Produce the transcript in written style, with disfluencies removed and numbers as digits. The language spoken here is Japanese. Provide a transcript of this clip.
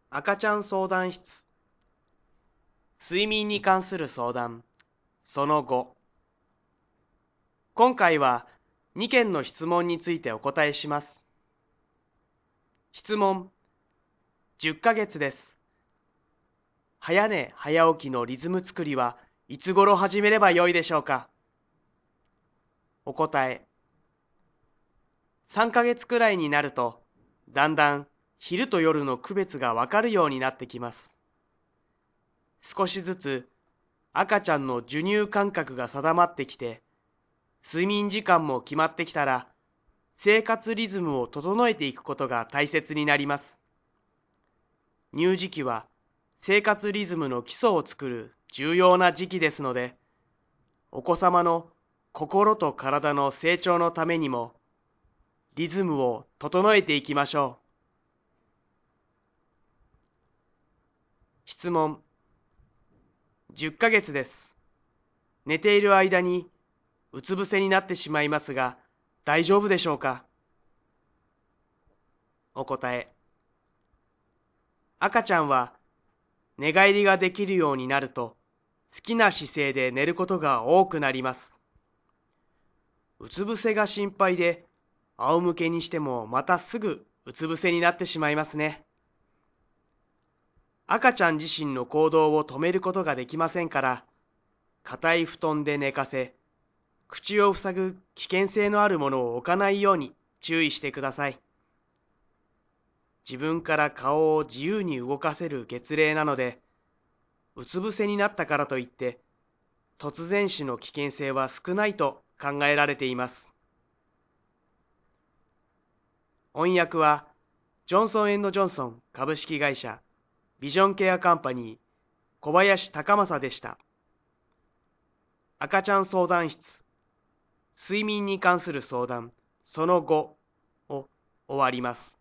赤ちゃん相談室。睡眠に関する相談、その後。今回は2件の質問についてお答えします。質問、10ヶ月です。早寝早起きのリズム作りはいつ頃始めればよいでしょうか。お答え、3ヶ月くらいになると、だんだん昼と夜の区別がわかるようになってきます。少しずつ赤ちゃんの授乳感覚が定まってきて、睡眠時間も決まってきたら、生活リズムを整えていくことが大切になります。乳児期は生活リズムの基礎を作る重要な時期ですので、お子様の心と体の成長のためにも、リズムを整えていきましょう。質問、10ヶ月です。寝ている間にうつ伏せになってしまいますが、大丈夫でしょうか。お答え、赤ちゃんは寝返りができるようになると、好きな姿勢で寝ることが多くなります。うつ伏せが心配で、仰向けにしてもまたすぐうつ伏せになってしまいますね。赤ちゃん自身の行動を止めることができませんから、硬い布団で寝かせ、口を塞ぐ危険性のあるものを置かないように注意してください。自分から顔を自由に動かせる月齢なので、うつ伏せになったからといって、突然死の危険性は少ないと考えられています。翻訳は、ジョンソン&ジョンソン株式会社ビジョンケアカンパニー小林孝正でした。赤ちゃん相談室、睡眠に関する相談、その後を終わります。